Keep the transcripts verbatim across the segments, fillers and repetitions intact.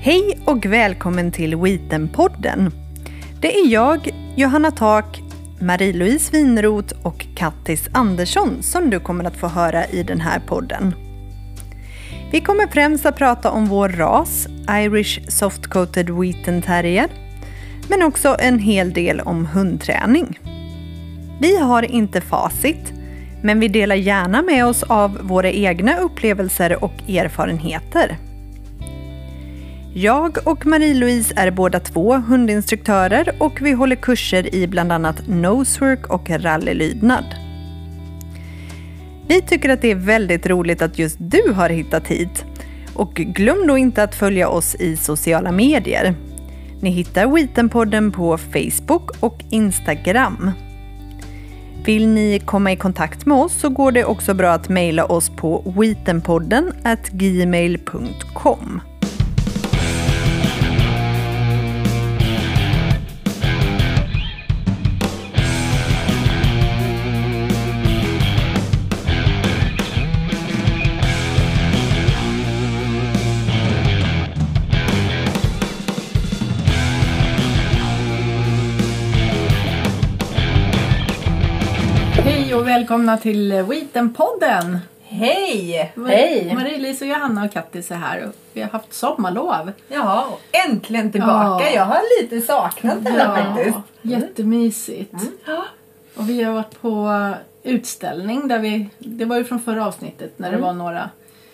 Hej och välkommen till Wheaten-podden. Det är jag, Johanna Tak, Marie-Louise Winroth och Kattis Andersson som du kommer att få höra i den här podden. Vi kommer främst att prata om vår ras, Irish Soft-Coated Wheaten Terrier, men också en hel del om hundträning. Vi har inte facit, men vi delar gärna med oss av våra egna upplevelser och erfarenheter. Jag och Marie-Louise är båda två hundinstruktörer och vi håller kurser i bland annat nosework och rallylydnad. Vi tycker att det är väldigt roligt att just du har hittat hit. Och glöm då inte att följa oss i sociala medier. Ni hittar Wheaten-podden på Facebook och Instagram. Vill ni komma i kontakt med oss så går det också bra att mejla oss på wheatenpodden at gmail punkt com. Välkomna till Wheaten-podden. Hej! Hej! Marie-Louise och Johanna och Kattis är här. Och vi har haft sommarlov. Ja, och äntligen tillbaka. Ja. Jag har lite saknat det här ja, faktiskt. Jättemysigt. Mm. Ja. Och vi har varit på utställning. Där vi, det var ju från förra avsnittet när mm. det var några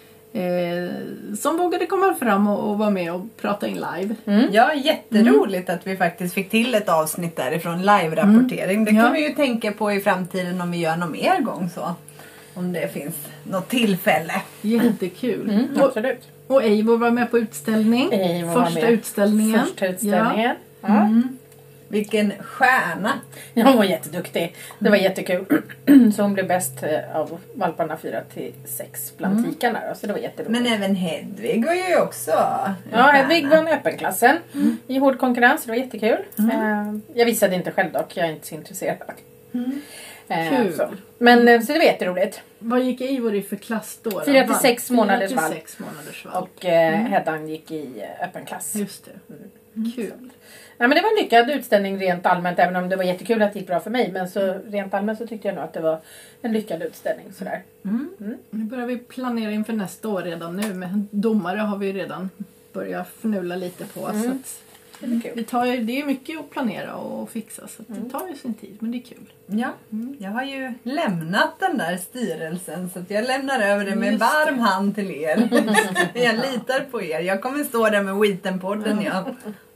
eh, som vågade komma fram och, och vara med och prata in live. Mm. Ja, jätteroligt mm. att vi faktiskt fick till ett avsnitt därifrån live-rapportering. Mm. Det kan ja. vi ju tänka på i framtiden om vi gör någon mer gång så. Om det finns något tillfälle. Jättekul. Mm, absolut. Och, och Eivor var med på utställning. Eivor Första utställningen. Första utställningen. Ja. Ja. Mm. Vilken stjärna. Ja, hon var jätteduktig. Det var jättekul. Så hon blev bäst av valparna fyra till sex bland mm. tikarna. Så det var jätteroligt. Men även Hedvig var ju också Ja, Hedvig vann öppenklassen mm. i hård konkurrens. Det var jättekul. Mm. Jag visade inte själv dock. Jag är inte så intresserad. Mm. Kul. Så. Men så det var jätteroligt. Vad gick Eivor i för klass då? fyra till sex månaders val. val. Och mm. Heddan gick i öppen klass. Just det. Mm. Kul. Så. Ja, men det var en lyckad utställning rent allmänt. Även om det var jättekul att det gick bra för mig. Men så rent allmänt så tyckte jag nog att det var en lyckad utställning. Sådär. Mm. Mm. Nu börjar vi planera inför nästa år redan nu. Men domare har vi redan börjat fnula lite på. Mm. Så att det är kul. Det, tar ju, det är mycket att planera och fixa. Så mm. det tar ju sin tid. Men det är kul. Ja, mm. jag har ju lämnat den där styrelsen. Så att jag lämnar över det med Just varm det. hand till er. Jag litar på er. Jag kommer stå där med Wheaten-podden. Ja.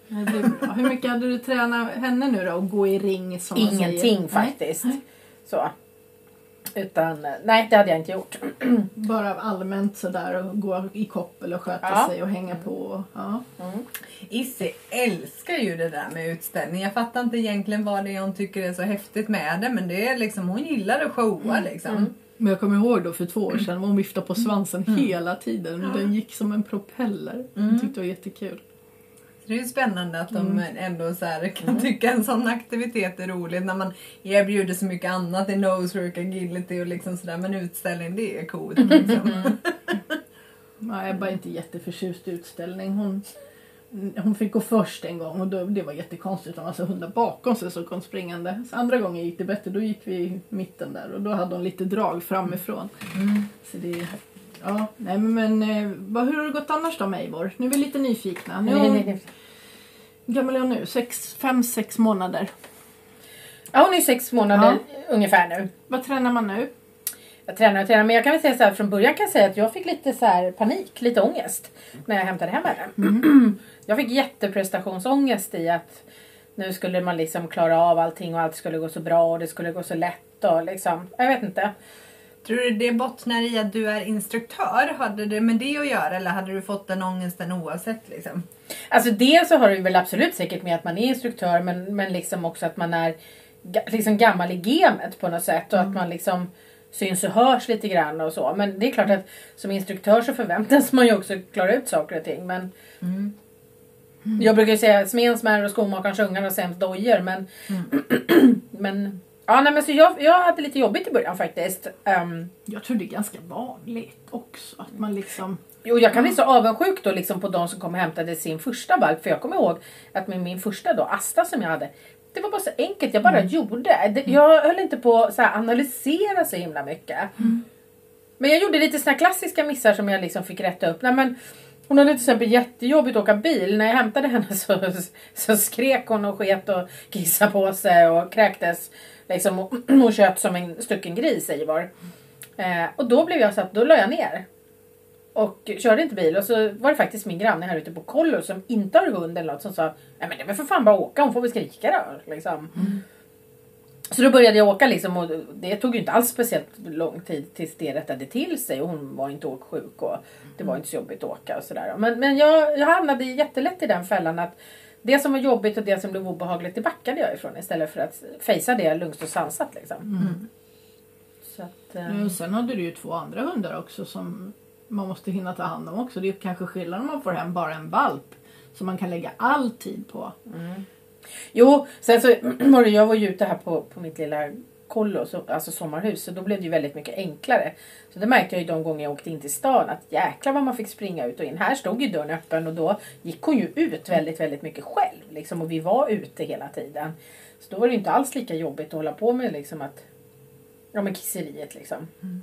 Hur mycket hade du tränat henne nu då? Och gå i ring som Ingenting faktiskt. Nej. Så. Utan, nej det hade jag inte gjort. Bara allmänt sådär och gå i koppel och sköta ja. sig och hänga på. Ja. Mm. Isse älskar ju det där med utställning. Jag fattar inte egentligen vad det är hon tycker är så häftigt med det. Men det är liksom, hon gillar att showa liksom. Mm. Men jag kommer ihåg då för två år sedan. Hon viftade på svansen mm. hela tiden. Och den gick som en propeller. Mm. Jag tyckte det var jättekul. Det är ju spännande att de mm. ändå så här kan mm. tycka en sån aktivitet är roligt när man erbjuder så mycket annat i nosework, agility och liksom sådär. Men utställning, det är coolt liksom. Mm. Ja, jag är bara inte jätteförtjust i utställning. Hon, hon fick gå först en gång och då, det var jättekonstigt. Hon hade hundar bakom sig som kom springande. Så andra gången gick det bättre, då gick vi i mitten där och då hade hon lite drag framifrån. Mm. Så det Ja, nej men, men vad, hur har det gått annars då med Eivor? Nu är vi lite nyfikna. Nu är hon, hur gammal är hon nu? Sex, fem, sex månader. Ja, hon är sex månader ja. ungefär nu. Vad tränar man nu? Jag tränar och tränar, men jag kan väl säga så här, från början kan jag säga att jag fick lite så här panik, lite ångest när jag hämtade hem henne. Mm. Jag fick jätteprestationsångest i att nu skulle man liksom klara av allting och allt skulle gå så bra och det skulle gå så lätt och liksom, jag vet inte. Tror du det bottnar i att du är instruktör? Hade det med det att göra eller hade du fått den ångesten oavsett liksom? Alltså det så har det väl absolut säkert med att man är instruktör men, men liksom också att man är liksom gammal i gamet på något sätt och mm. att man liksom syns och hörs lite grann och så. Men det är klart att som instruktör så förväntas man ju också klara ut saker och ting. Men mm. Mm. jag brukar ju säga smens, smär och skomakarens ungar och sämst dojer men, mm. men Ja, nej, men så jag, jag hade lite jobbigt i början faktiskt. Um, jag tror det är ganska vanligt också. Att man liksom... Jo, jag kan bli så avundsjuk då liksom på de som kom och hämtade sin första valp. För jag kommer ihåg att med min första då, Asta som jag hade. Det var bara så enkelt, jag bara mm. gjorde. Det, jag höll inte på att analysera så himla mycket. Mm. Men jag gjorde lite såna klassiska missar som jag liksom fick rätta upp. Nej, men hon hade till exempel jättejobbigt att åka bil. När jag hämtade henne så, så skrek hon och sket och kissade på sig och kräktes. Liksom, och, och kött som en stycken gris, säger var. Eh, och då blev jag så att då la jag ner. Och körde inte bil. Och så var det faktiskt min granne här ute på kollo som inte har hund eller något som sa, nej men det var för fan bara åka, hon får väl skrika då. Liksom. Mm. Så då började jag åka liksom, och det tog ju inte alls speciellt lång tid tills det rättade till sig. Och hon var inte åksjuk och det var inte så jobbigt att åka och sådär. Men, men jag, jag hamnade jättelätt i den fällan att det som var jobbigt och det som blev obehagligt, det backade jag ifrån istället för att fejsa det lugnt och sansat liksom. Mm. Så att, eh. och sen hade du ju två andra hundar också som man måste hinna ta hand om också. Det är kanske skillnad om man får hem bara en valp som man kan lägga all tid på. Mm. Jo, sen så var det, jag var ju ute här på, på mitt lilla kollo, så, alltså sommarhus, så då blev det ju väldigt mycket enklare. Så det märkte jag ju de gånger jag åkte in till stan att jäklar vad man fick springa ut och in. Här stod ju dörren öppen och då gick hon ju ut väldigt, väldigt mycket själv liksom, och vi var ute hela tiden. Så då var det inte alls lika jobbigt att hålla på med liksom att, ja med kisseriet liksom. Mm.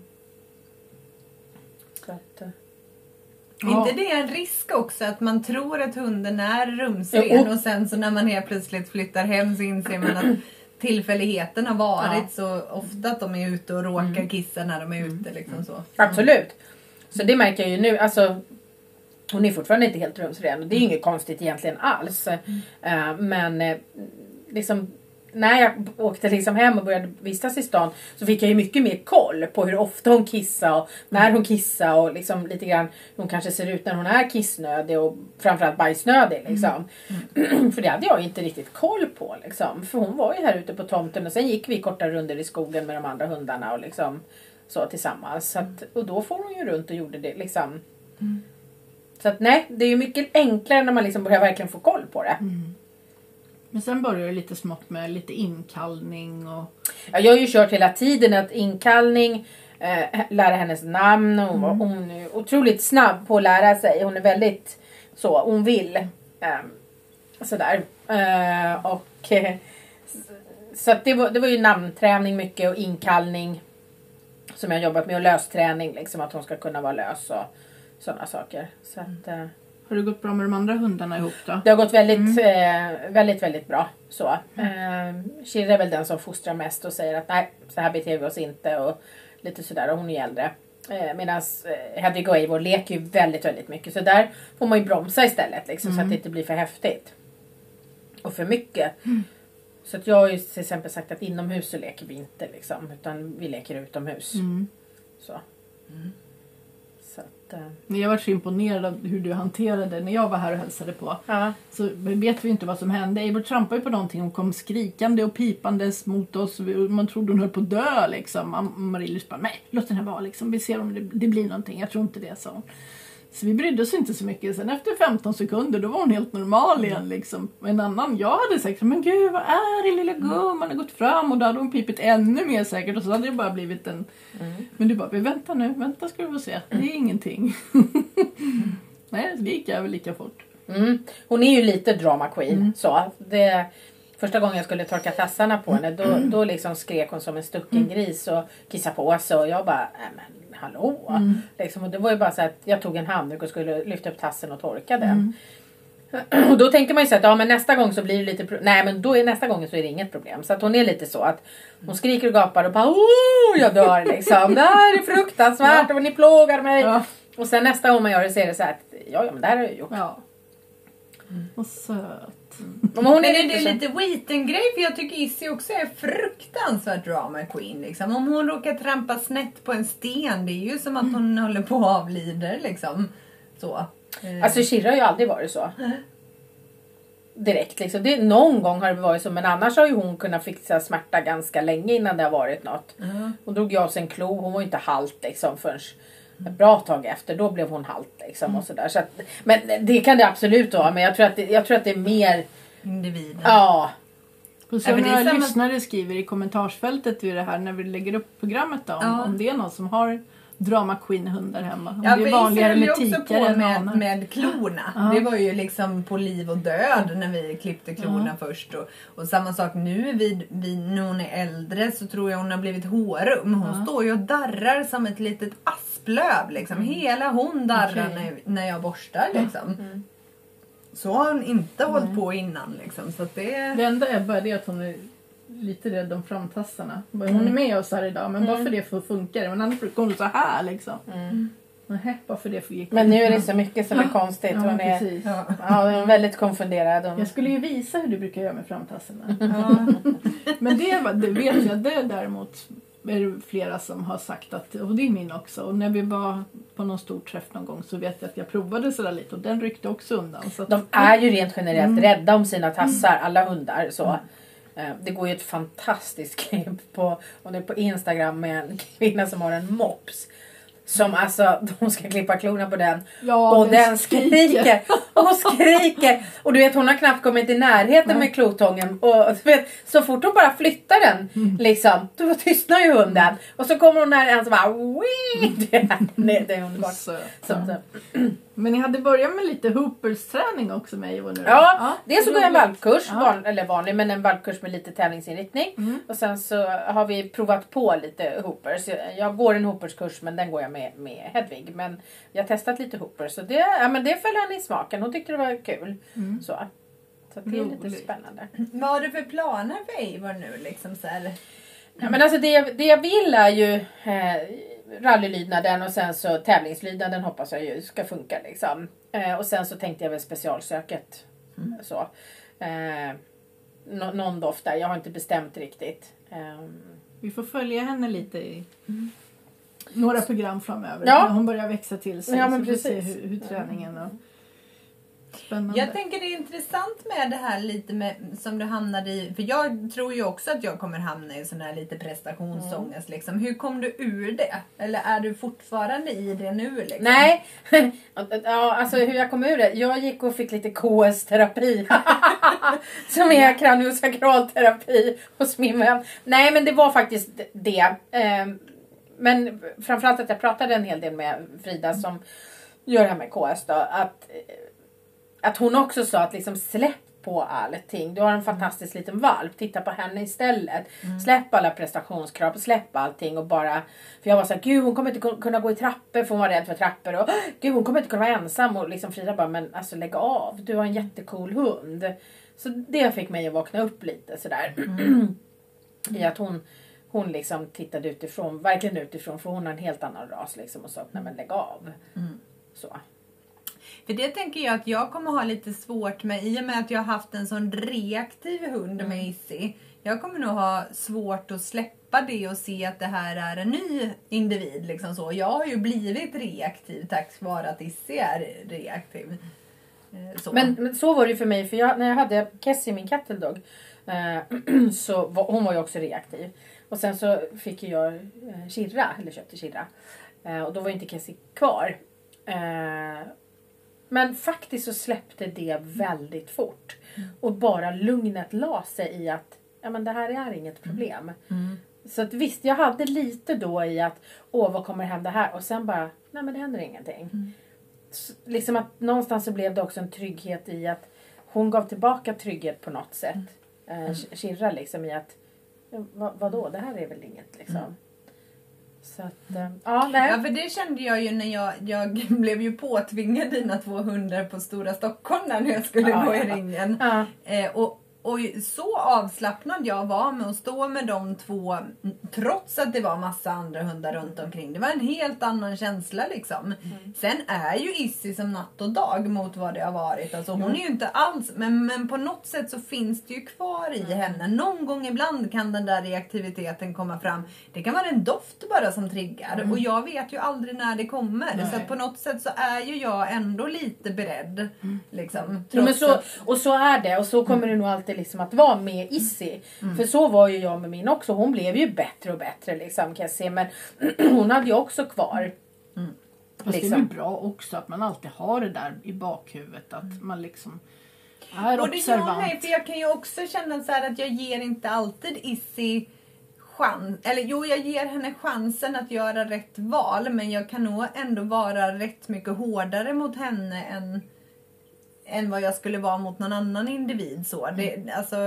Så att, uh... Är inte det en risk också att man tror att hunden är rumsren och sen så när man helt plötsligt flyttar hem så inser man att tillfälligheten har varit ja. så ofta att de är ute och råkar mm. kissa när de är ute liksom så. Mm. Absolut. Så det märker jag ju nu, alltså hon är fortfarande inte helt rumsren och det är ju inget konstigt egentligen alls. Mm. Uh, men uh, liksom när jag åkte liksom hem och började vistas i stan så fick jag ju mycket mer koll på hur ofta hon kissar och när hon kissar och liksom lite grann hur hon kanske ser ut när hon är kissnödig och framförallt bajsnödig liksom. Mm. För det hade jag inte riktigt koll på liksom. För hon var ju här ute på tomten och sen gick vi korta runder i skogen med de andra hundarna och liksom så tillsammans. Så att, och då får hon ju runt och gjorde det liksom. Mm. Så att nej, det är ju mycket enklare när man liksom börjar verkligen få koll på det. Mm. Men sen börjar det lite smått med lite inkallning och... Ja, jag har ju kört hela tiden att inkallning, eh, lära hennes namn. Hon, mm. hon är otroligt snabb på att lära sig. Hon är väldigt så, hon vill. Eh, sådär. Eh, och eh, så att det var, det var ju namnträning mycket och inkallning. Som jag har jobbat med och lösträning. Liksom att hon ska kunna vara lös och sådana saker. Så att... Eh, Har det gått bra med de andra hundarna ihop då? Det har gått väldigt, mm. eh, väldigt, väldigt bra. Så. Mm. Eh, Shirra är väl den som fostrar mest och säger att nej, så här beter vi oss inte. Och lite sådär, och hon är äldre. Eh, Medan eh, Hedvig och Eivor leker ju väldigt, väldigt mycket. Så där får man ju bromsa istället. Liksom, mm. Så att det inte blir för häftigt. Och för mycket. Mm. Så att jag har ju till exempel sagt att inomhus så leker vi inte. Liksom, utan vi leker utomhus. Mm. Så. Mm. Jag var så imponerad av hur du hanterade när jag var här och hälsade på. Ja. Så vet vi inte vad som hände. Eivor trampade på någonting. Hon kom skrikande och pipandes mot oss. Man trodde hon höll på att dö liksom. Marie-Louise bara, nej, låt den här vara liksom. Vi ser om det, det blir någonting. Jag tror inte det, sa hon. Så vi brydde oss inte så mycket. Sen efter femton sekunder då var hon helt normal igen liksom. En annan, jag hade sagt, men gud vad är det lilla gumman? Man har gått fram och då hade hon pipit ännu mer säkert. Och så hade det bara blivit en... Mm. Men du bara, vi väntar nu, vänta ska du få se. Det är ingenting. Mm. Nej, det gick över lika fort. Mm. Hon är ju lite drama queen. Mm. Så det... Första gången jag skulle torka tassarna på henne, då, då liksom skrek hon som en stucken gris och kissade på sig. Och jag bara, äh, men hallå. Mm. Liksom, och det var ju bara så att jag tog en handduk och skulle lyfta upp tassen och torka den. Mm. Och då tänkte man ju så att ja, men nästa gång så blir det lite pro- nej men då är nästa gång så är det inget problem. Så att hon är lite så att hon skriker och gapar och bara oh, jag dör liksom. Det här är fruktansvärt och ni plågar mig. Ja. Och sen nästa gång man gör det så är det så här att ja, ja men det här har jag gjort. Ja. Mm. Vad söt. Mm. Men hon är, men är det lite Wheaten-grej? För jag tycker Issy också är fruktansvärt drama queen liksom. Om hon råkar trampa snett på en sten, det är ju som att hon mm. håller på att avlider liksom. Så. Alltså Shirra har ju aldrig varit så. Mm. Direkt liksom. Det, någon gång har det varit så, men annars har ju hon kunnat fixa smärta ganska länge innan det har varit något. Mm. Hon drog ju av sig en klo, hon var ju inte halt liksom förrän ett bra tag efter, då blev hon halt liksom mm. och sådär. Så att, men det kan det absolut vara, men jag tror att det, jag tror att det är mer individen. Ja. Och så några samma... lyssnare skriver i kommentarsfältet vid det här när vi lägger upp programmet då, ja. om det är någon som har drama queen hundar hemma. Ja, det är vanligare med tikare på med, med klorna. Ja. Det var ju liksom på liv och död när vi klippte klorna ja. först. Och, och samma sak nu vid, vid, när hon är äldre så tror jag hon har blivit hårum. Hon ja. står ju och darrar som ett litet asplöv. Liksom. Mm. Hela hon darrar okay. när, när jag borstar. Liksom. Mm. Så har hon inte mm. hållit på innan. Liksom. Så att det... det enda är bara det att hon är lite rädd om framtassarna. Hon är med oss här idag, men mm. bara för det får funka det. Men annars brukar hon så här liksom. Mm. Nej, bara för det får gick. Men nu är det så mycket som är konstigt. Ja, hon, är, ja. Ja, hon är väldigt konfunderad. Hon... Jag skulle ju visa hur du brukar göra med framtassarna. Ja. Men det, det vet jag, det däremot är det flera som har sagt att, och det är min också. Och när vi var på någon stor träff någon gång så vet jag att jag provade sådär lite och den ryckte också undan. Så att... De är ju rent generellt mm. rädda om sina tassar, alla hundar så. Mm. Det går ju ett fantastiskt klipp på, och det är på Instagram med en kvinna som har en mops. Som alltså, de ska klippa klorna på den. Ja, och den, den skriker. Och skriker. Och du vet, hon har knappt kommit i närheten Nej. med klotången. Och du vet, så fort hon bara flyttar den, mm. liksom, då tystnar ju hunden. Mm. Och så kommer hon där en som bara, wii! Det, det, det är underbart. Så, så, så. Men ni hade börjat med lite Hoopers träning också med Ivo nu. Ja, ja, dels så går jag en valpkurs, ja. van, eller vanlig, men en valpkurs med lite tävlingsinriktning. Mm. Och sen så har vi provat på lite Hoopers. Jag, jag går en Hoopers-kurs, men den går jag med, med Hedvig. Men jag har testat lite Hoopers, så det, ja, men det föll henne i smaken. Hon tyckte det var kul. Mm. Så, så det är Roligt. lite spännande. Vad har du för planer för Ivo nu? Liksom så här? Ja, men alltså det, det jag vill är ju... Eh, rallylydnaden och sen så tävlingslydnaden hoppas jag ju ska funka liksom. Eh, och sen så tänkte jag väl specialsöket. Mm. Så. Eh, no, någon doft där. Jag har inte bestämt riktigt. Eh. Vi får följa henne lite i mm. några program framöver. Ja. Hon börjar växa till sig. Ja, men så precis. Vi får se hur, hur träningen och... Spännande. Jag tänker det är intressant med det här lite med, som du hamnade i. För jag tror ju också att jag kommer hamna i sån här lite prestationsångest. Mm. Liksom. Hur kom du ur det? Eller är du fortfarande i det nu? Liksom? Nej, ja, alltså hur jag kom ur det. Jag gick och fick lite K S-terapi. Som är kraniosakralterapi hos min vän. Nej, men det var faktiskt det. Men framförallt att jag pratade en hel del med Frida som gör det här med K S då. Att... Att hon också sa att liksom släpp på allting. Du har en fantastisk liten valp. Titta på henne istället. Mm. Släpp alla prestationskrav. Släpp allting och bara... För jag var så här, gud hon kommer inte kunna gå i trappor för hon var rädd för trappor. Och gud hon kommer inte kunna vara ensam. Och liksom Frida bara, men alltså lägg av. Du har en jättecool hund. Så det fick mig att vakna upp lite sådär. Mm. I att hon... Hon liksom tittade utifrån. Verkligen utifrån. För hon har en helt annan ras liksom. Och sa, nej men lägg av. Mm. Så... För det tänker jag att jag kommer ha lite svårt med. I och med att jag har haft en sån reaktiv hund med Issy. Jag kommer nog ha svårt att släppa det och se att det här är en ny individ. Liksom så. Jag har ju blivit reaktiv tack vare att Issy är reaktiv. Så. Men, men så var det ju för mig. För jag, när jag hade Kessie, min cattle dog. Eh, så var, hon var ju också reaktiv. Och sen så fick jag eh, Kirra. Eller köpte Kirra. Eh, och då var ju inte Kessie kvar. Eh, Men faktiskt så släppte det väldigt fort. Mm. Och bara lugnet la sig i att ja, men det här är inget problem. Mm. Så att visst, jag hade lite då i att åh, vad kommer hända här? Och sen bara, nej men det händer ingenting. Mm. Så, liksom att någonstans så blev det också en trygghet i att hon gav tillbaka trygghet på något sätt. Mm. Eh, Kirra liksom i att, vad, vadå, det här är väl inget liksom. Mm. Så att, äh, ja, nej. Ja, för det kände jag ju när jag, jag blev ju påtvingad dina två hundar på Stora Stockholm när jag skulle ja, gå i ringen. Ja. Eh, och, och så avslappnad jag var med att stå med de två, trots att det var massa andra hundar runt omkring. Det var en helt annan känsla liksom. Mm. Sen är ju Issy som natt och dag mot vad det har varit. Alltså hon mm. är ju inte alls, men, men på något sätt så finns det ju kvar i mm. henne. Någon gång ibland kan den där reaktiviteten komma fram. Det kan vara en doft bara som triggar. Mm. Och jag vet ju aldrig när det kommer. Nej. Så att på något sätt så är ju jag ändå lite beredd. Mm. Liksom, ja, men så, och så är det. Och så kommer mm. det nog alltid liksom att vara med Issy. Mm. För så var ju jag med min också. Hon blev ju bättre och bättre liksom, kan jag se. Men hon hade ju också kvar. Mm. Fast liksom. Det är ju bra också att man alltid har det där i bakhuvudet. Att man liksom... är Och det observant. gör mig, för jag kan ju också känna så här att jag ger inte alltid Issy chans, eller jo, jag ger henne chansen att göra rätt val, men jag kan nog ändå vara rätt mycket hårdare mot henne än, än vad jag skulle vara mot någon annan individ. Så det, alltså,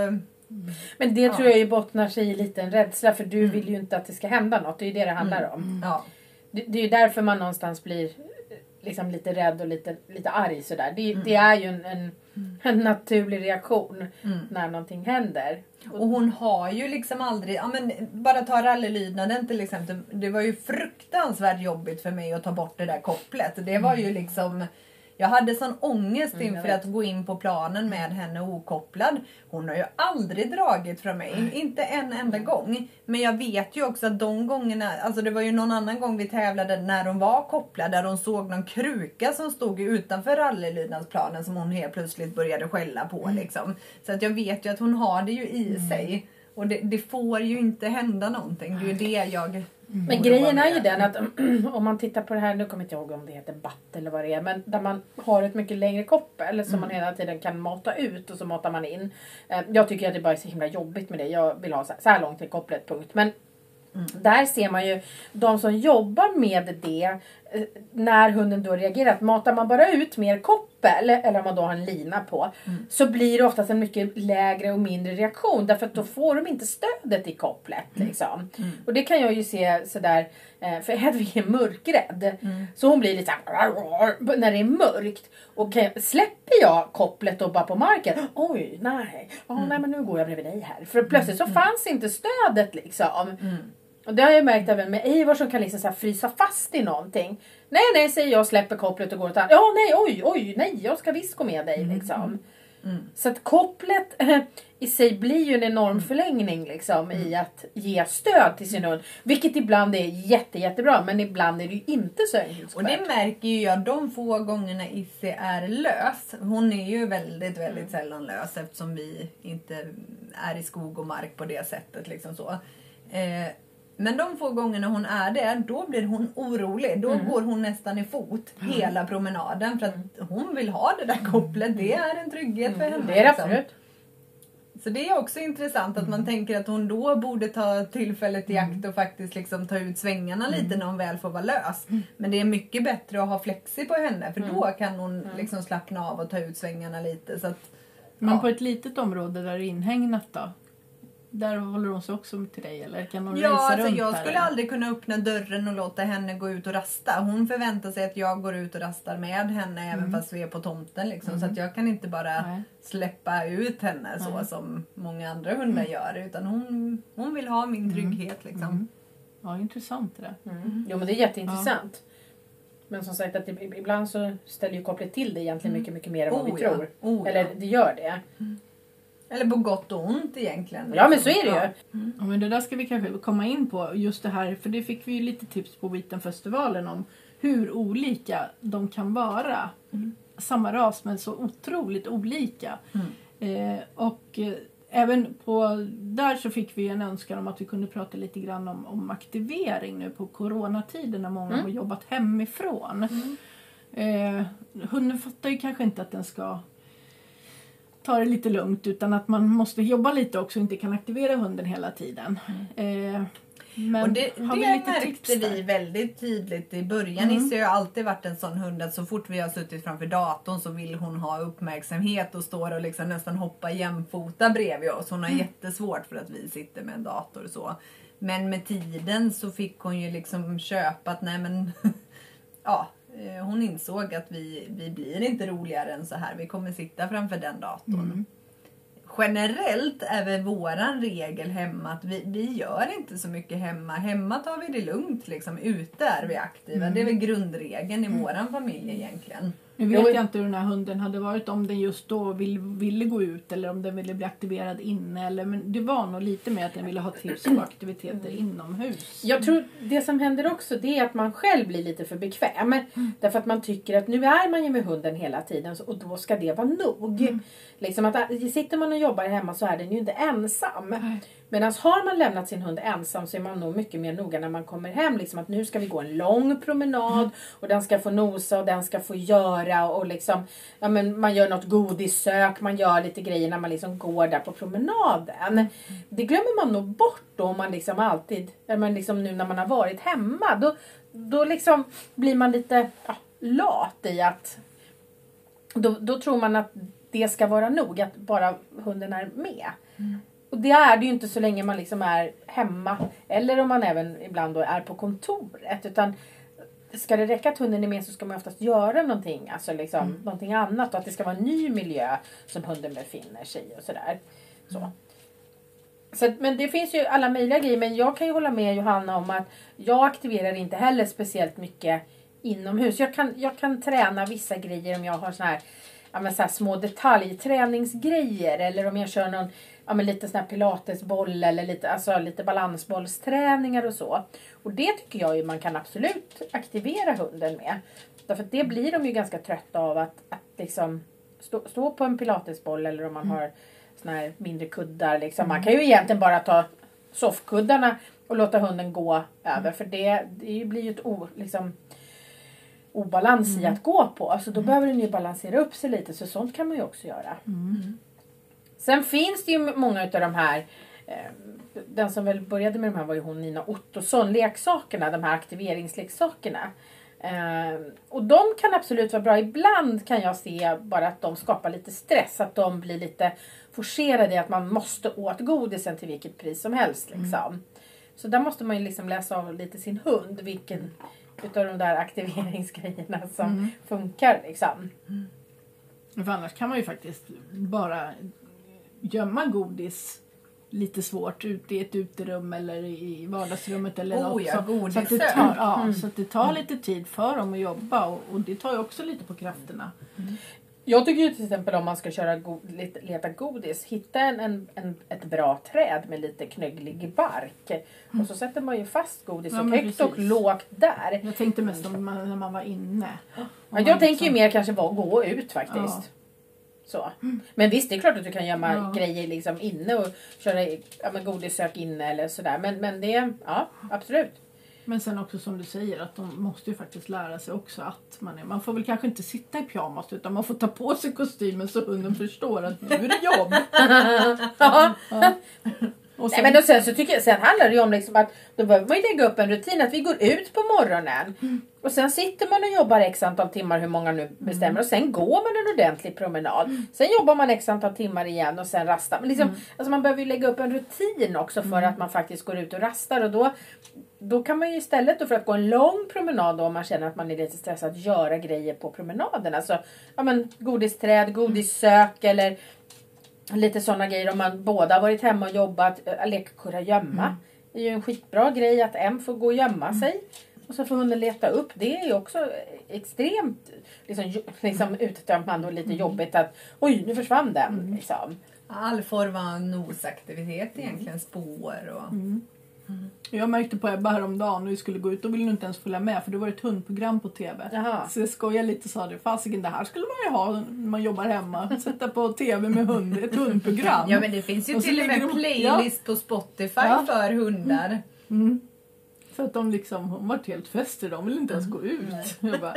Men det ja. tror jag ju bottnar sig i lite en rädsla, för du vill ju inte att det ska hända något. Det är ju det det handlar om. ja. Det, det är ju därför man någonstans blir liksom lite rädd och lite, lite arg sådär. Det, det är ju en, en, en naturlig reaktion Mm. när någonting händer. Och hon har ju liksom aldrig, ja men bara ta rallylydnaden till exempel. Det var ju fruktansvärt jobbigt för mig att ta bort det där kopplet. Det var ju liksom, jag hade sån ångest Mm, jag inför vet. att gå in på planen med henne okopplad. Hon har ju aldrig dragit från mig, inte en enda gång. Men jag vet ju också att de gångerna, alltså det var ju någon annan gång vi tävlade när hon var kopplad, där hon såg någon kruka som stod utanför rallylydnadsplanen som hon helt plötsligt började skälla på liksom. Så att jag vet ju att hon har det ju i sig. Och det, det får ju inte hända någonting. Det är ju det jag... Men grejen är ju den att om man tittar på det här, nu kommer jag inte ihåg om det heter batt eller vad det är, men där man har ett mycket längre koppel som man hela tiden kan mata ut och så matar man in. Eh, Jag tycker att det bara är så himla jobbigt med det. Jag vill ha så här, så här långt i kopplet, punkt. Men där ser man ju de som jobbar med det, eh, när hunden då reagerar, att matar man bara ut mer koppel, eller om man då har en lina på, så blir det oftast en mycket lägre och mindre reaktion, därför att då får de inte stödet i kopplet liksom. Och det kan jag ju se sådär, eh, för Hedvig är mörkrädd, så hon blir lite såhär när det är mörkt, och kan jag, släpper jag kopplet och bara på marken, oj nej, oh, nej men nu går jag bredvid dig här, för plötsligt så fanns inte stödet liksom. Och det har jag märkt även med Eivor som kan liksom så här frysa fast i någonting. Nej, nej, säger jag, släpper kopplet och går åt annat. Ja, nej, oj, oj, nej, jag ska visst gå med dig liksom. Mm. Så att kopplet äh, i sig blir ju en enorm förlängning liksom i att ge stöd till sin hund. Vilket ibland är jätte, jättebra, men ibland är det ju inte så önskvärt. Och det märker ju jag de få gångerna Issy är lös. Hon är ju väldigt, väldigt sällan lös eftersom vi inte är i skog och mark på det sättet liksom så. Eh, Men de få gångerna hon är där, då blir hon orolig. Då mm. går hon nästan i fot hela promenaden. För att hon vill ha det där kopplet. Det är en trygghet för henne. Mm. Det är det absolut. Så det är också intressant att man tänker att hon då borde ta tillfället i akt och faktiskt liksom ta ut svängarna lite när hon väl får vara lös. Men det är mycket bättre att ha flexi på henne. För då kan hon liksom slappna av och ta ut svängarna lite. Så att, Men ja. på ett litet område där det är inhägnat då? Där håller hon sig också till dig, eller kan hon Ja, resa alltså runt jag där, skulle eller? aldrig kunna öppna dörren och låta henne gå ut och rasta. Hon förväntar sig att jag går ut och rastar med henne Mm. även fast vi är på tomten liksom. Så att jag kan inte bara Nej. släppa ut henne så Nej. som många andra hundar gör. Utan hon, hon vill ha min trygghet liksom. Mm. Ja, intressant det där. Mm. Jo, men det är jätteintressant. Men som sagt, att det, ibland så ställer ju kopplet till det egentligen mycket, mycket mer än vad Oh, vi ja. tror. Oh, ja. Eller det gör det. Eller på gott och ont egentligen. Ja, men så är det ju. Ja. Ja, men det där ska vi kanske komma in på. Just det här, för det fick vi ju lite tips på Wheatenfestivalen om hur olika de kan vara. Mm. Samma ras men så otroligt olika. Mm. Eh, och eh, även på där så fick vi en önskan om att vi kunde prata lite grann om, om aktivering nu på coronatiden när många Mm. har jobbat hemifrån. Eh, hunden fattar ju kanske inte att den ska ta det lite lugnt, utan att man måste jobba lite också och inte kan aktivera hunden hela tiden. Eh, men Och det, har det vi lite märkte tips där? vi väldigt tydligt i början. Mm. Issy har ju alltid varit en sån hund att så fort vi har suttit framför datorn så vill hon ha uppmärksamhet och står och liksom nästan hoppa jämfota bredvid oss. Hon har Mm. jättesvårt för att vi sitter med en dator och så. Men med tiden så fick hon ju liksom köpa att nej men ja, eh, hon insåg att vi, vi blir inte roligare än så här. Vi kommer sitta framför den datorn. Mm. Generellt är väl våran regel hemma att vi, vi gör inte så mycket hemma. Hemma tar vi det lugnt liksom. Ute är vi aktiva. Mm. Det är väl grundregeln i våran familj egentligen. Nu vet jag inte hur den här hunden hade varit, om den just då vill, ville gå ut eller om den ville bli aktiverad inne. Eller, men det var nog lite mer att den ville ha tips på aktiviteter inomhus. Jag tror det som händer också, det är att man själv blir lite för bekväm. Mm. Därför att man tycker att nu är man ju med hunden hela tiden och då ska det vara nog. Mm. Liksom att sitter man och jobbar hemma så är den ju inte ensam. Nej. Medan har man lämnat sin hund ensam så är man nog mycket mer noga när man kommer hem. Liksom att nu ska vi gå en lång promenad och den ska få nosa och den ska få göra göra och liksom, ja men man gör något godissök, man gör lite grejer när man liksom går där på promenaden. Det glömmer man nog bort då om man liksom alltid, ja men liksom nu när man har varit hemma, då, då liksom blir man lite ja, lat i att, då, då tror man att det ska vara nog, att bara hunden är med. Mm. Och det är det ju inte så länge man liksom är hemma. Eller om man även ibland då är på kontoret. Utan ska det räcka att hunden är med så ska man oftast göra någonting. Alltså liksom mm. någonting annat. Och att det ska vara en ny miljö som hunden befinner sig i och sådär. Så. Mm. Så, men det finns ju alla möjliga grejer. Men jag kan ju hålla med Johanna om att jag aktiverar inte heller speciellt mycket inomhus. Jag kan, jag kan träna vissa grejer om jag har såna här, ja, men så här små detaljträningsgrejer. Eller om jag kör någon, ja, men lite sån här pilatesboll eller lite, alltså, lite balansbollsträningar och så. Och det tycker jag ju man kan absolut aktivera hunden med. Därför att det blir de ju ganska trötta av att, att liksom stå, stå på en pilatesboll eller om man mm. har såna här mindre kuddar. Liksom. Mm. Man kan ju egentligen bara ta soffkuddarna och låta hunden gå mm. över. För det, det blir ju ett o, liksom, obalans mm. i att gå på. Alltså då mm. behöver den ju balansera upp sig lite. Så sånt kan man ju också göra. Mm. Sen finns det ju många av de här, eh, den som väl började med de här var ju hon Nina Ottosson, leksakerna, de här aktiveringsleksakerna. Eh, och de kan absolut vara bra. Ibland kan jag se bara att de skapar lite stress, att de blir lite forcerade i att man måste åt godisen till vilket pris som helst. Liksom. Mm. Så där måste man ju liksom läsa av lite sin hund, vilken utav de där aktiveringsgrejerna som mm. funkar. Liksom. Mm. För annars kan man ju faktiskt bara gömma godis lite svårt ute i ett uterum eller i vardagsrummet eller oh, något. Ja, så, så, att det tar, ja, mm. så att det tar lite tid för dem att jobba och, och det tar ju också lite på krafterna. Mm. Jag tycker ju till exempel om man ska köra go- leta, leta godis, hitta en, en, en, ett bra träd med lite knögglig bark. Mm. Och så sätter man ju fast godis ja, och högt och lågt där. Jag tänkte mest om man, när man var inne. Ja, jag liksom tänker ju mer kanske var gå ut faktiskt. Ja. Så. Mm. Men visst, det är klart att du kan gömma ja. grejer liksom inne och köra ja, men godissök inne eller sådär. Men, men det, ja, absolut. Men sen också som du säger att de måste ju faktiskt lära sig också att man är, man får väl kanske inte sitta i pyjamas utan man får ta på sig kostymen så hunden förstår att nu är det jobb. ja. Ja. Och sen, nej, men då sen, så tycker jag, sen handlar det ju om liksom att då behöver man ju lägga upp en rutin att vi går ut på morgonen mm. och sen sitter man och jobbar x antal timmar hur många nu bestämmer mm. och sen går man en ordentlig promenad. Mm. Sen jobbar man x antal timmar igen och sen rastar. Men liksom, mm. alltså man behöver ju lägga upp en rutin också för mm. att man faktiskt går ut och rastar och då, då kan man ju istället då för att gå en lång promenad då om man känner att man är lite stressad göra grejer på promenaden. Alltså ja, men, godisträd, godissök mm. eller lite sådana grejer om man båda har varit hemma och jobbat. Leka kurra gömma. Mm. Det är ju en skitbra grej att en får gå och gömma mm. sig. Och så får hunden leta upp. Det är ju också extremt liksom, liksom uttömmande och lite mm. jobbigt att oj, nu försvann den. Mm. Liksom. All form av nosaktivitet egentligen. Mm. Spår och... Mm. Mm. Jag märkte på Ebba häromdagen när vi skulle gå ut. Då ville du inte ens följa med för det var ett hundprogram på tv. Jaha. Så jag skojade lite och sa det. Fasiken, det här skulle man ju ha när man jobbar hemma. Sätta på tv med hund. Ett hundprogram. Ja men det finns ju och till och med playlist ja. på Spotify ja. för hundar. Mm. Mm. För att de liksom har varit helt fäster. De vill inte ens gå ut. Mm. Jag bara,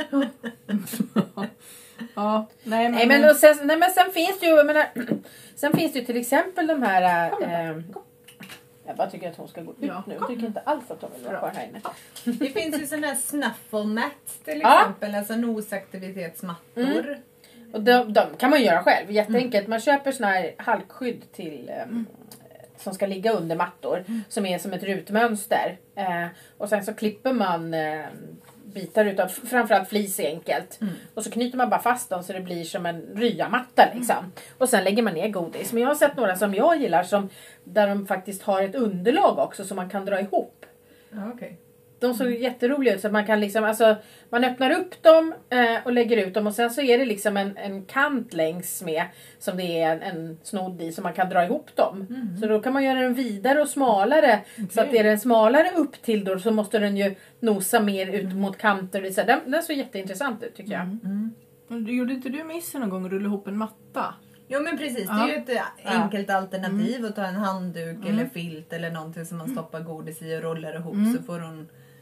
ja, nej, men, nej, men, och sen, nej men sen finns det ju jag menar, sen finns det ju till exempel de här äh, jag bara tycker att hon ska gå ut ja, nu. Jag tycker inte alls att hon vill vara kvar här inne. Det finns ju sådana här snuffle mat till exempel. Ja. Alltså nosaktivitetsmattor. Mm. Och de, de kan man göra själv. Jätteenkelt. Mm. Man köper såna här halkskydd till... Um, mm. som ska ligga under mattor. Mm. Som är som ett rutmönster. Eh, och sen så klipper man... Eh, bitar utav framförallt flis enkelt. Mm. Och så knyter man bara fast dem så det blir som en ryamatta liksom. Mm. Och sen lägger man ner godis. Men jag har sett några som jag gillar som där de faktiskt har ett underlag också som man kan dra ihop. Ja, okay. De såg mm. jätteroliga ut så att man kan liksom, alltså man öppnar upp dem eh, och lägger ut dem och sen så är det liksom en, en kant längs med som det är en, en snodd i så man kan dra ihop dem. Mm. Så då kan man göra den vidare och smalare okay. så att det är den smalare upp till då så måste den ju nosa mer ut mm. mot kanter. Så den, den såg jätteintressant ut tycker jag. Mm. Mm. Gjorde inte du missen någon gång att rulla ihop en matta? Jo men precis, det är ju ett enkelt ja. alternativ mm. att ta en handduk mm. eller filt eller någonting som man stoppar godis i och rollar ihop mm. så får hon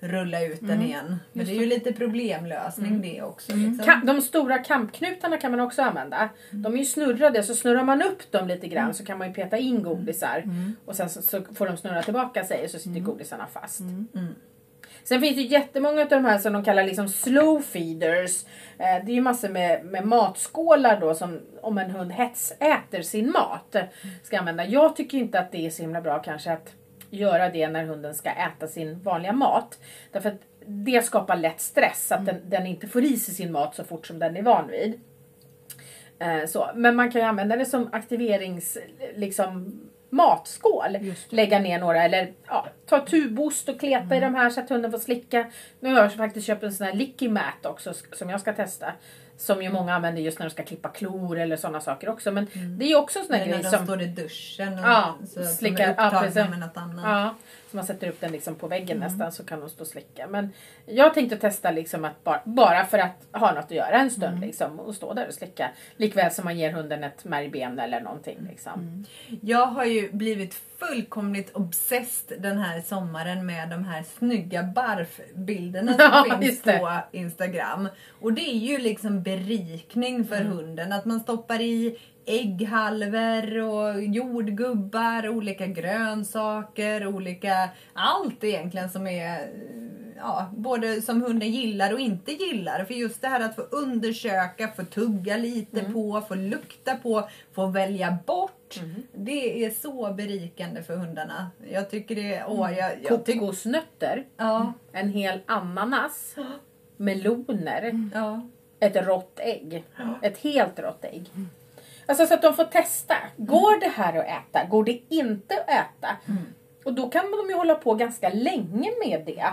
rulla ut den Mm. igen. Men Just det är ju lite problemlösning Mm. det också. Mm. Liksom. Ka- De stora kampknutarna kan man också använda. De är ju snurrade, så snurrar man upp dem lite grann så kan man ju peta in godisar. Mm. Och sen så, så får de snurra tillbaka sig och så sitter godisarna fast. Mm. Mm. Sen finns det ju jättemånga av de här som de kallar liksom slow feeders. Eh, det är ju massor med, med matskålar då som om en hund hetsäter sin mat ska använda. Jag tycker inte att det är så himla bra kanske att göra det när hunden ska äta sin vanliga mat. Därför att det skapar lätt stress att den, den inte får i sig sin mat så fort som den är van vid. Eh, så. Men man kan ju använda det som aktiverings liksom, matskål. Just det. Lägga ner några eller ja, ta tubost och kleta Mm. i de här så att hunden får slicka. Nu har jag faktiskt köpt en sån här licky mat också som jag ska testa. Som ju många använder just när de ska klippa klor eller sådana saker också. Men det är ju också en sån här Men när grej de som... står i duschen och Ja, så att slicka- de är ja, upptagna precis. med något annat. Ja, så man sätter upp den liksom på väggen Mm. nästan så kan de stå och slicka. Men jag tänkte testa liksom att bara, bara för att ha något att göra en stund Mm. liksom, och stå där och slicka. Likväl som man ger hunden ett märgben eller någonting. Liksom. Mm. Jag har ju blivit fullkomligt obsessed den här sommaren med de här snygga barfbilderna som Ja, finns just det. på Instagram. Och det är ju liksom berikning för Mm. hunden. Att man stoppar i ägghalvor och jordgubbar, olika grönsaker, olika allt egentligen som är ja, både som hunden gillar och inte gillar. För just det här att få undersöka, få tugga lite Mm. på, få lukta på, få välja bort. Mm. Det är så berikande för hundarna. Jag tycker det är... Åh, jag, jag tycker, Kokosnötter, ja, en hel ananas, meloner, ja. ett rått ägg. Ett helt rått ägg. Alltså så att de får testa. Går det här att äta? Går det inte att äta? Och då kan de ju hålla på ganska länge med det.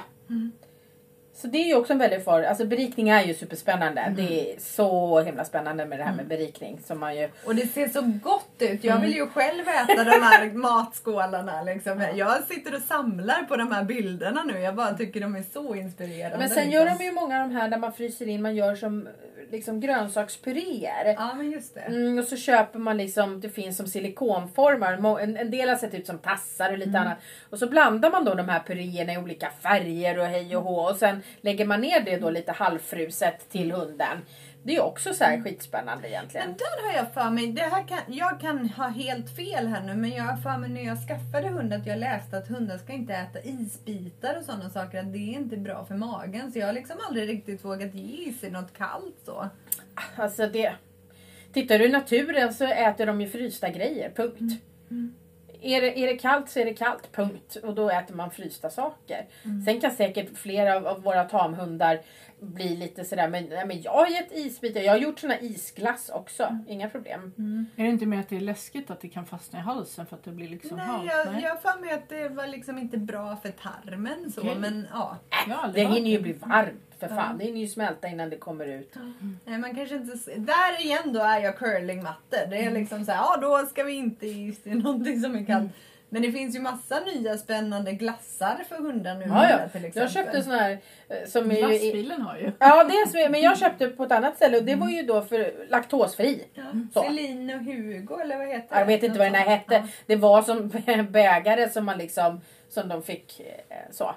Så det är ju också en väldigt far. Alltså berikning är ju superspännande. Mm. Det är så himla spännande med det här med berikning. Som man ju... Och det ser så gott ut. Jag vill ju själv äta de här matskålarna. Liksom. Jag sitter och samlar på de här bilderna nu. Jag bara tycker de är så inspirerande. Men sen liksom. gör de ju många av de här där man fryser in. Man gör som liksom grönsakspuréer. Ja, men just det. Mm, och så köper man liksom, det finns som silikonformar. Mo- En, en del har sett ut som tassar och lite Mm. annat. Och så blandar man då de här puréerna i olika färger och hej och hå. Och sen lägger man ner det då lite halvfruset till hunden. Det är ju också så här skitspännande egentligen. Men där har jag för mig, det här kan, jag kan ha helt fel här nu, men jag har för mig när jag skaffade hund att jag läste att hundar ska inte äta isbitar och sådana saker, att det är inte bra för magen. Så jag har liksom aldrig riktigt vågat ge i sig något kallt så. Alltså det... Tittar du i naturen så äter de ju frysta grejer, punkt. Mm. Är det, är det kallt så är det kallt, punkt. Och då äter man frysta saker. Mm. Sen kan säkert flera av, av våra tamhundar bli lite sådär. Men, nej, men jag har gett isbitar. Jag har gjort såna isglass också. Mm. Inga problem. Är det inte mer att det är läskigt att det kan fastna i halsen för att det blir liksom Nej, halt? jag, jag har för mig att det var liksom inte bra för tarmen så, Okej. men ja. Jag har Det aldrig hört hinner ju det. bli varmt för fan. Det hinner ju smälta innan det kommer ut. Nej, man kanske inte... s- Där igen då är jag curlingmatte. Det är liksom så här, ja då ska vi inte i sig någonting som är kallt. Men det finns ju massa nya spännande glassar för hundar nu. Ja, ja. Till exempel. Jag köpte sån här eh, som är ju... i- Glassbilen har ju. Ja, det är så, men jag köpte på ett annat ställe och det var ju då för laktosfri. Ja. Så. Celine och Hugo eller vad heter det? Jag vet inte vad den här Något hette. sånt. Det var som bägare som man liksom som de fick eh, så.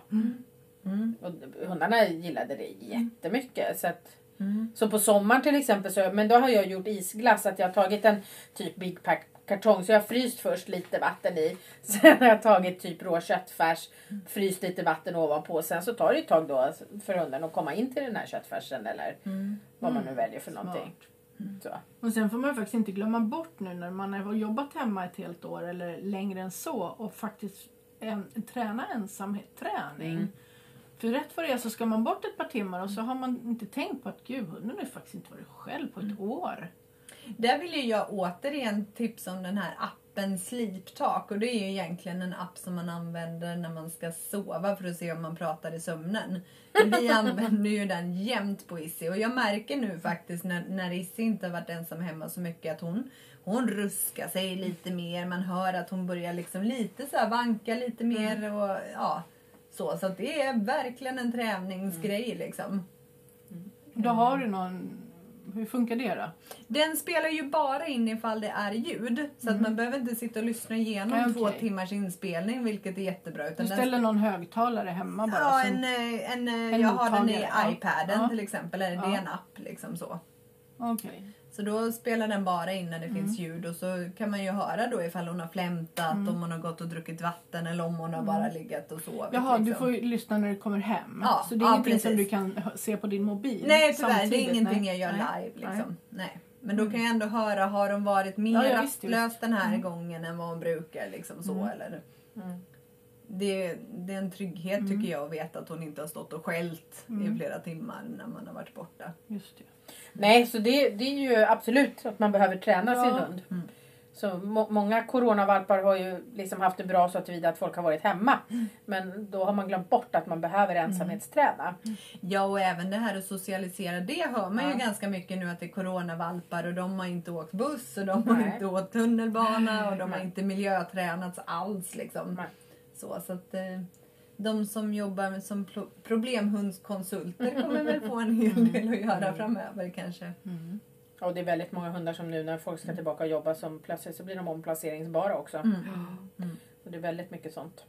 Mm. Och hundarna gillade det jättemycket. Så, att, Mm. så på sommaren till exempel så, men då har jag gjort isglass att jag har tagit en typ Big Pack kartong så jag har fryst först lite vatten i. Sen har jag tagit typ rå köttfärs, fryst lite vatten ovanpå. Sen så tar det ett tag då för hunden att komma in till den här köttfärsen eller Mm. vad man nu väljer för någonting. Så. Och sen får man faktiskt inte glömma bort nu när man har jobbat hemma ett helt år eller längre än så och faktiskt en, träna ensamhet, träning. Mm. För rätt för det så ska man bort ett par timmar och så har man inte tänkt på att gud, hunden har ju faktiskt inte varit själv på ett år. Där vill ju jag återigen tipsa om den här appen Sleep Talk. Och det är ju egentligen en app som man använder när man ska sova för att se om man pratar i sömnen. Men vi använder ju den jämt på Issy. Och jag märker nu faktiskt när, när Issy inte har varit ensam hemma så mycket att hon, hon ruskar sig lite mer. Man hör att hon börjar liksom lite så här vanka lite mer och ja. Så, så att det är verkligen en träningsgrej liksom. Då har du någon hur funkar det då? Den spelar ju bara in ifall det är ljud. Så Mm. att man behöver inte sitta och lyssna igenom Ja, okej. två timmars inspelning, vilket är jättebra. Du Utan den ställer någon högtalare hemma bara? Ja, som... en, eh, en, eh, en jag har den i mottagare, ja. iPaden Ja. till exempel. Eller det Ja. är en app liksom så. Okej. Så då spelar den bara in när det Mm. finns ljud. Och så kan man ju höra då ifall hon har flämtat, Mm. om hon har gått och druckit vatten eller om hon har bara legat och sovit. Jaha, du liksom. får ju lyssna när du kommer hem. Ja, så det är ja, ingenting som precis. du kan hö- se på din mobil? Nej tyvärr, det samtidigt? är ingenting Nej. jag gör Nej. live liksom. Nej. Nej. Men då kan jag ändå höra, har de varit mer Ja, ja, visst, rastlös visst. den här Mm. gången än vad hon brukar liksom så Mm. eller? Mm. Det, det är en trygghet Mm. tycker jag att veta att hon inte har stått och skällt Mm. i flera timmar när man har varit borta. Just det. Nej, så det, det är ju absolut att man behöver träna Ja. sin hund. Mm. Så må, många coronavalpar har ju liksom haft det bra så tillvida att folk har varit hemma. Mm. Men då har man glömt bort att man behöver ensamhetsträna. Ja och även det här att socialisera, det hör man ju Ja. ganska mycket nu att det är coronavalpar och de har inte åkt buss och de har Nej. inte åkt tunnelbana och de har Nej. inte miljötränats alls liksom. Nej. Så, så att eh, de som jobbar med, som pro- problemhundskonsulter kommer väl få en hel del att göra framöver kanske. Mm. Och det är väldigt många hundar som nu när folk ska tillbaka och jobba som plötsligt så blir de omplaceringsbara också. Mm. Och det är väldigt mycket sånt.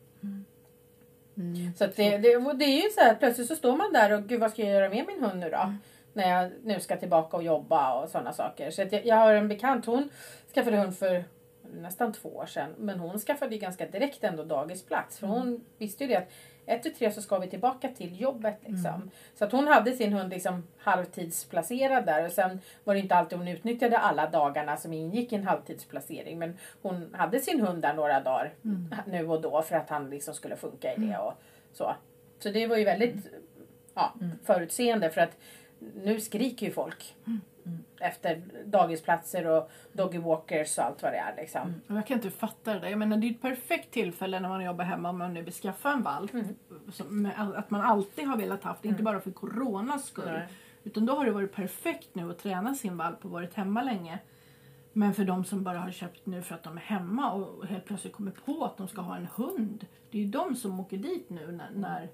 Mm. Så att det, det, och det är ju så här, plötsligt så står man där och gud vad ska jag göra med min hund nu då? När jag nu ska tillbaka och jobba och sådana saker. Så att jag, jag har en bekant, hon skaffade hund för nästan två år sedan. Men hon skaffade ju ganska direkt ändå dagisplats. För hon visste ju det att ett till tre så ska vi tillbaka till jobbet liksom. Mm. Så att hon hade sin hund liksom halvtidsplacerad där. Och sen var det inte alltid hon utnyttjade alla dagarna som ingick i en halvtidsplacering. Men hon hade sin hund där några dagar Mm. nu och då för att han liksom skulle funka i det och så. Så det var ju väldigt ja, Mm. förutseende för att nu skriker ju folk efter dagisplatser och doggy walkers och allt vad det är liksom. Och jag kan inte fatta det där. Jag menar, det är ett perfekt tillfälle när man jobbar hemma om man nu vill skaffa en valp. Mm. Som, med- att man alltid har velat haft, inte bara för coronas skull. Nej. Utan då har det varit perfekt nu att träna sin valp och varit hemma länge. Men för de som bara har köpt nu för att de är hemma och helt plötsligt kommer på att de ska ha en hund. Det är ju de som åker dit nu när, när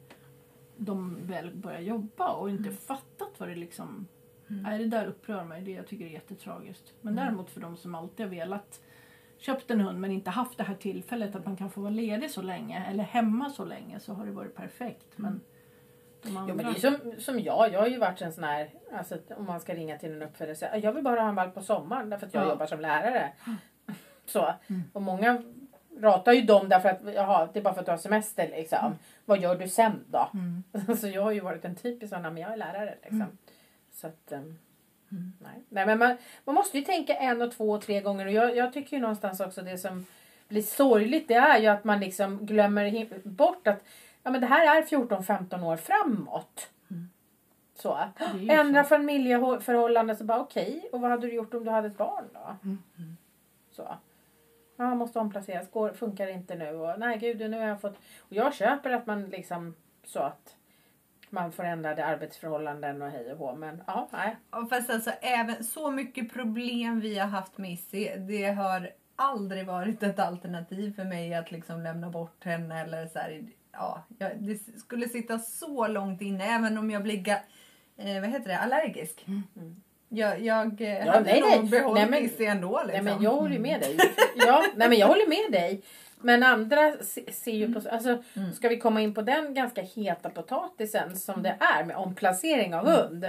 de väl börjar jobba och inte fattat vad det liksom... Nej, det där upprör mig. Det jag tycker är jättetragiskt. Men däremot för de som alltid har velat köpt en hund men inte haft det här tillfället att man kan få vara ledig så länge eller hemma så länge så har det varit perfekt. Men de andra... Jo men det är som, som jag, jag har ju varit en sån här, alltså om man ska ringa till en uppfödare och säga jag vill bara ha en valp på sommaren därför att jag Ja. jobbar som lärare. Så, Mm. och många ratar ju dem därför att jaha, det är bara för att du har semester liksom. Mm. Vad gör du sen då? Mm. Så jag har ju varit en typisk sån, men jag är lärare liksom. Mm. Så att, um, Mm. nej. nej men man, man måste ju tänka en och två och tre gånger och jag, jag tycker ju någonstans också det som blir sorgligt det är ju att man liksom glömmer hi- bort att ja men det här är fjorton femton år framåt. Mm. Så. är ju Ändra så. familjeförhållanden så bara okej. Okay, och vad hade du gjort om du hade ett barn då? Mm. Så. Ja, måste omplaceras. Går, funkar inte nu. Och, nej gud, nu har jag fått... Och jag köper att man liksom så att man får ändrade arbetsförhållanden och hej och hå. Men ja, nej. Ja, fast alltså även så mycket problem vi har haft med Issy, det har aldrig varit ett alternativ för mig att liksom lämna bort henne eller så här, ja, jag, det skulle sitta så långt inne även om jag blir ga, eh, vad heter det, allergisk. Mm. Jag, jag eh, Ja, hade nej, nog nej. behållit Nej, men- Issy ändå liksom. Nej men jag håller ju med dig. Ja, nej men jag håller med dig. Men andra se- ser ju på... Alltså, Mm. ska vi komma in på den ganska heta potatisen som det är med omplacering av hund.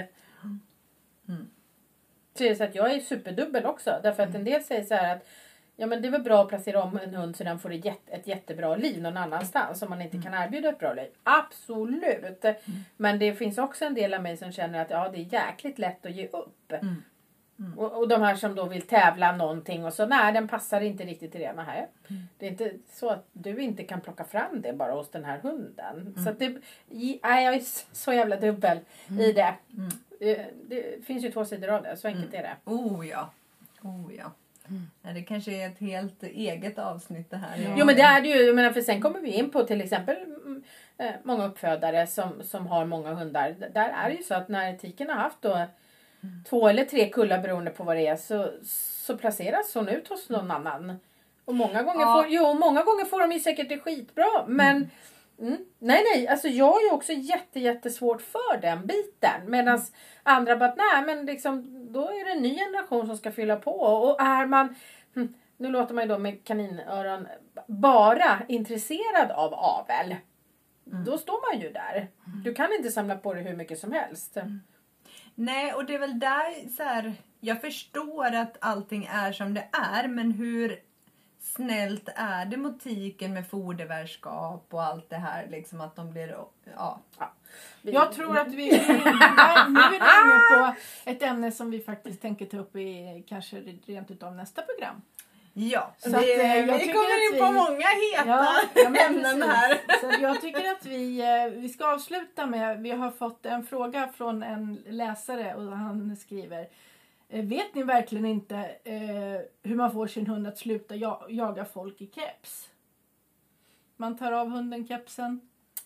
Mm. Så är det så att jag är superdubbel också. Därför att en del säger så här att ja men det är väl bra att placera om en hund så den får ett, jätte, ett jättebra liv någon annanstans. Om man inte kan erbjuda ett bra liv. Absolut. Men det finns också en del av mig som känner att ja det är jäkligt lätt att ge upp. Mm. Och, och de här som då vill tävla någonting och så nej den passar inte riktigt till det. Nej. Det är inte så att du inte kan plocka fram det bara hos den här hunden. Så att det, i, nej, jag är så jävla dubbel i det. Mm. det. Det finns ju två sidor av det, så enkelt är det. Oh ja. Oh ja. Ja, det kanske är ett helt eget avsnitt det här. Ja. Jo men det är det ju, jag menar, för sen kommer vi in på till exempel mm, eh, många uppfödare som, som har många hundar. D- Där är det ju så att när tiken har haft då två eller tre kullar beroende på vad det är så, så placeras hon ut hos någon annan. Och många gånger, Ja. får, jo, många gånger får de ju säkert det skitbra men mm, nej nej, alltså jag är ju också jätte jättesvårt för den biten. Medan andra bara nej men liksom då är det en ny generation som ska fylla på. Och är man, nu låter man ju då med kaninöron, bara intresserad av avel. Mm. Då står man ju där. Du kan inte samla på dig hur mycket som helst. Mm. Nej, och det är väl där så här, jag förstår att allting är som det är, men hur snällt är det mot tiken med fodervärdskap och allt det här, liksom att de blir, ja. ja. Jag tror att vi, nu är vi inne på ett ämne som vi faktiskt tänker ta upp i kanske rent utav nästa program. Ja, så det, att, vi kommer in på vi, många heta ja, ja, ämnen här. Så jag tycker att vi, vi ska avsluta med, vi har fått en fråga från en läsare och han skriver: vet ni verkligen inte eh, hur man får sin hund att sluta ja, jaga folk i keps? Man tar av hunden kepsen.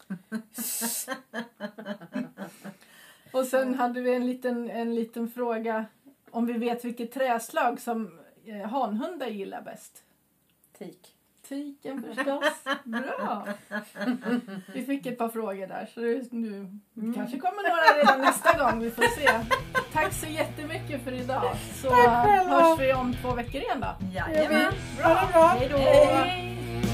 Och sen hade vi en liten, en liten fråga om vi vet vilket träslag som eh, hanhundar gillar bäst. Tik. Tiken förstås. Bra. Vi fick ett par frågor där. Så nu mm. kanske kommer några redan nästa gång. Vi får se. Tack så jättemycket för idag. Så hörs vi om två veckor igen då. Jajamän. Bra. Hej då. Hej.